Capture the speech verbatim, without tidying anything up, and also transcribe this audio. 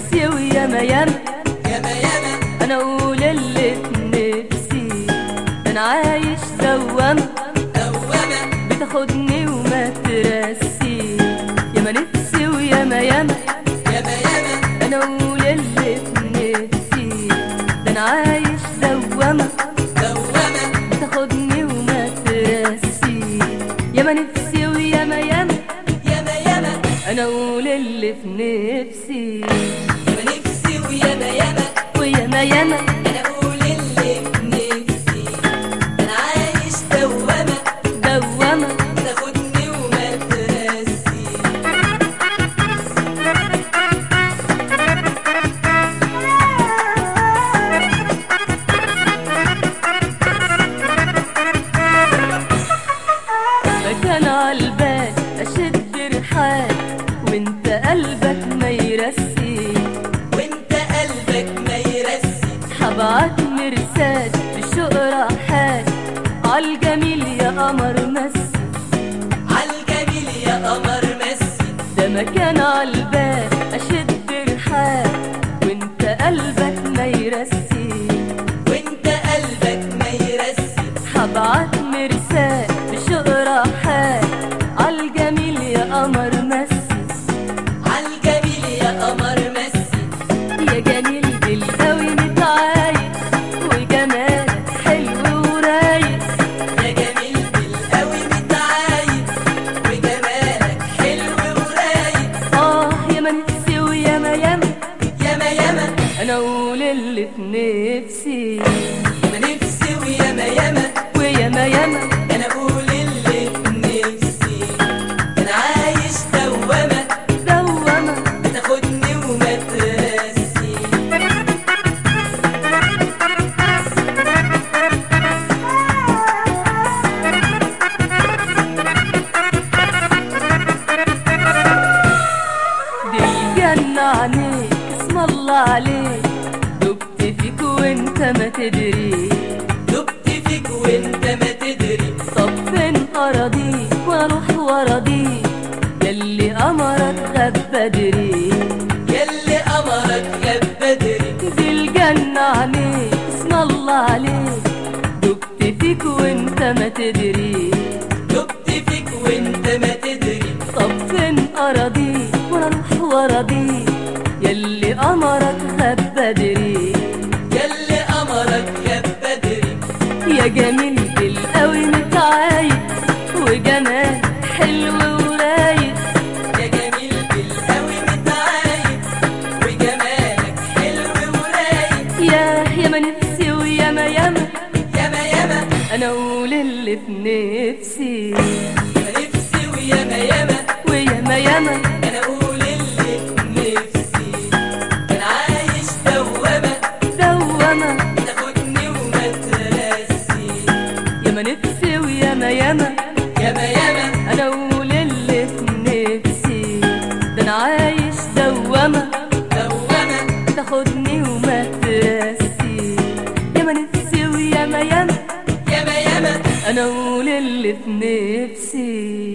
نفسي وياما ياما ياما ياما انا اقول اللي في نفسي. انا عايش دوامة دوامة بتاخدني وما ترسي. ياما نفسي وياما ياما ياما ياما انا اقول اللي في نفسي. ده انا عايش دوامة دوامة بتاخدني وما ترسي. ياما نفسي وياما ياما ياما ياما انا اقول اللي في نفسي. ياما نفسي وياما ياما وياما ياما انا اقول اللي في نفسي. انا عايش دوامة دوامة تاخدني وما ترسي. مكان عالبال اشد رحال وانت قلبك ما يرسي. وانت قلبك ما يرسي. حبعت مرسال بشوق رحال عالجميل يا قمر مسي. عالجميل يا قمر مسي. ده مكان عالبال اشد رحال وانت قلبك ما يرسي. وانت قلبك ما يرسي. حبعت مرسال بشوق رحال عالجميل يا قمر مسي. عالجميل يا قمر مسي. يا جميل بالقوي متعايد وجمالك حلو ورايق. يا جميل بالقوي متعايد وجمالك حلو ورايق. اه ياما نفسي وياما ياما ياما ياما انا اقول اللي في نفسي. ياما نفسي وياما ياما وياما ياما انا اقول اللي في نفسي. انا عايش دوامة دوامة بتاخدني وما ترسي. دي الجنة عليك اسم الله عليك. دبت فيك وانت ما تدري. دبت فيك وانت ما تدري. طب فين اراضيك واروح وراضيك ياللي قمرك غاب بدري. ياللي قمرك غاب بدري. دي الجنة عليك اسم الله عليك. دبت فيك وانت ما تدري. دبت فيك وانت ما تدري. طب فين اراضيك واروح وراضيك ياللي قمرك غاب بدري. ياللي قمرك غاب بدري. يا جميل بالقوي متعايد وجمال حلو ورايق. يا جميل بالقوي متعايد وجمالك حلو ورايق. يا ياما نفسي وياما ياما ياما ياما انا اقول اللي في نفسي. ياما نفسي وياما ياما وياما ياما انا اقول اللي في نفسي. انا عايش دوامة دوامة تاخدني وما ترسي. ياما نفسي وياما ياما ياما ياما انا اقول اللي في نفسي. ده انا عايش دوامة دوامة تاخدني وما ترسي. ياما نفسي وياما ياما ياما ياما انا اقول اللي في نفسي.